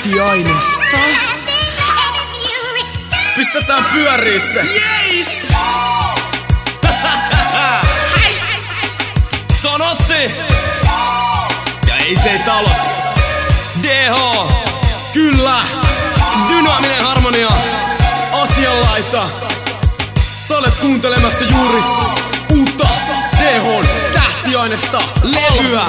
tähtiainesta. Pistetään pyöriin se. Jees! Se on Ossi! Ja ei talos. DH! Kyllä! Dynaaminen harmonia! Asianlaita! Sä olet kuuntelemassa juuri uutta DH:n tähtiainesta levyä!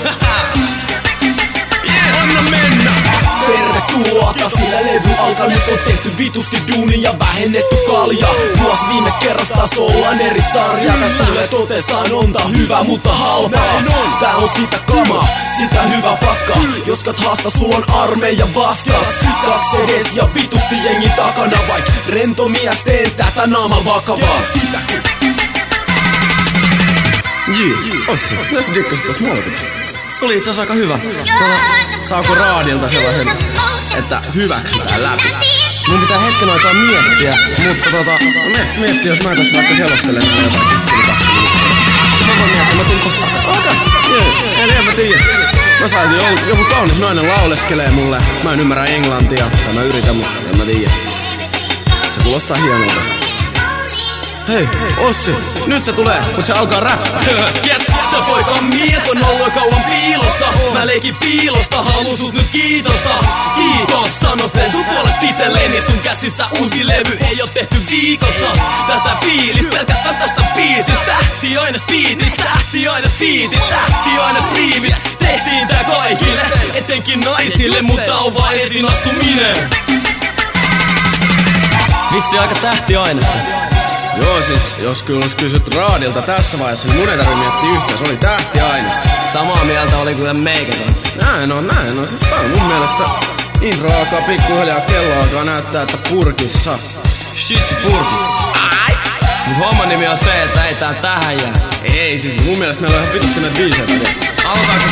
Anna mennä! Tervetuloa sillä levy alkaa. Nyt on tehty vitusti duuni ja vähennetty kalja. Vuosi viime kerrasta taas ollaan eri sarja. Tästä tulee toteen sanonta hyvä mutta halpaa. Tää on sitä kamaa, sitä hyvä paska. Joskat haasta sulla on armeija vastas. Kaks edes ja vitusti jengi takana. Vaik rento mies teen tätä naamal vakavaa. Ossi, mitä sä dikkasit tosta muototuksesta? Se oli itse asiassa aika hyvä. Saako raadilta sellaisen, että hyväksytään läpi? Mun pitää hetken aikaa miettiä, mutta Meneekö miettiä, jos mä tässä vaikka selostelen jotakin? Mä voin miettiä, mä tuun kohta. Eli en mä tiedä. Mä sain joku kaunis nainen lauleskelee mulle. Mä en ymmärrä englantia, tai mä yritän, mutta en mä tiedä. Se kuulostaa hienolta. Hei, Ossi, nyt se tulee, kun se alkaa räppää. Yes, tää poika on mies, on ollut jo kauan piilossa. Mä leikin piilosta, haluun sut nyt kiitosta. Kiitos, sano sen sun puolesta itelleni. Sun käsissä uusi levy ei oo tehty viikossa. Tätä fiilis, pelkästään tästä biisistä. Tähtiainest biitit, tähtiainest fiitit, tähtiainest riimit. Tehtiin tää kaikille, etenkin naisille, mutta on vaan esinastuminen. Vissi aika tähtiainesta. Joo siis, jos kyllä olisi kysyt raadilta tässä vaiheessa, niin mun ei tarvitse miettiä yhtään, se oli tähtiainesta. Samaa mieltä oli kyllä meikä kanssa. Näin on, siis tää on mun mielestä intro alkaa pikkuhiljaa, kello alkaa näyttää, että purkissa. Shit purkissa. Mut homman nimi on se, että ei tää tähän jää. Ei siis, mun mielestä meillä on ihan vitusti näitä biisejä. Alkaako